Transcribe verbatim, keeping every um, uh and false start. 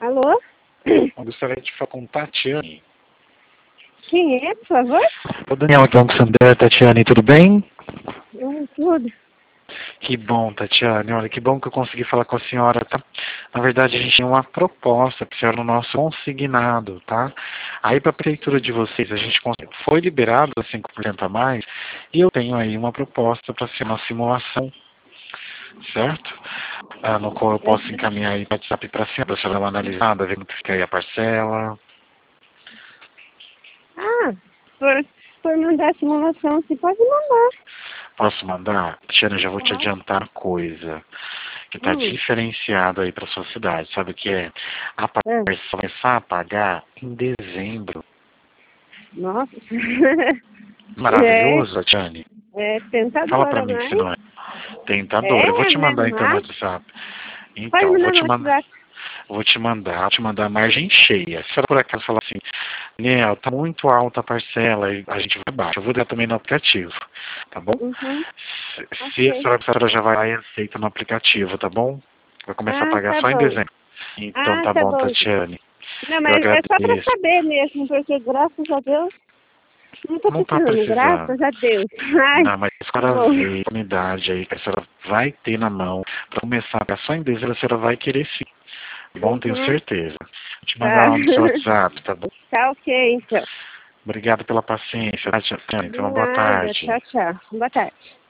Alô? Eu gostaria de falar com Tatiane. Quem é, por favor? Ô Daniel, aqui é o Sandra. Tatiane, tudo bem? Hum, tudo. Que bom, Tatiane. Olha, que bom que eu consegui falar com a senhora, tá? Na verdade, a gente tem uma proposta para a senhora no nosso consignado, tá? Aí, para a prefeitura de vocês, a gente cons- foi liberado cinco por cento a mais e eu tenho aí uma proposta para ser uma simulação, certo? Ah, no qual eu posso encaminhar aí para o WhatsApp para a senhora, para a senhora dar uma analisada, ver quanto fica aí a parcela. Ah, por, por mandar a simulação, você pode mandar. Posso mandar? Tatiana, já vou te Pode. adiantar uma coisa que está Hum, diferenciado aí para sua cidade. Sabe o que é? A parcela é. vai começar a pagar em dezembro. Nossa. é, Maravilhoso, Tatiane? é Fala para tentadora, mim se mas... não é tentador. Eu vou É, te né? mandar então no Mas WhatsApp. pode Então, vou mandar no te mandar. WhatsApp. Vou te mandar, vou te mandar a margem cheia. Se ela por acaso falar assim, Nel, tá muito alta a parcela e a gente vai baixo. Eu vou dar também no aplicativo, tá bom? Uhum, Se, se a ok. senhora, a senhora já vai lá e aceita no aplicativo, tá bom? Vai começar a Ah, pagar tá só em bom. dezembro. Então Ah, tá tá bom, bom. Tatiane. Não, Eu mas é só pra agradeço. saber mesmo, porque graças a Deus não tô Não tá precisando, precisando. graças a Deus. Ai, Não, mas que para bom. ver a unidade aí que a senhora vai ter na mão, para começar a pagar só em dezembro, a senhora vai querer sim. Tá bom, tenho Uhum, certeza. Vou te tá. mandar um no seu WhatsApp, tá bom? Tá ok, então. Obrigado pela paciência, Tatiane. De Tenha uma boa nada. tarde. Tchau, tchau. Boa tarde.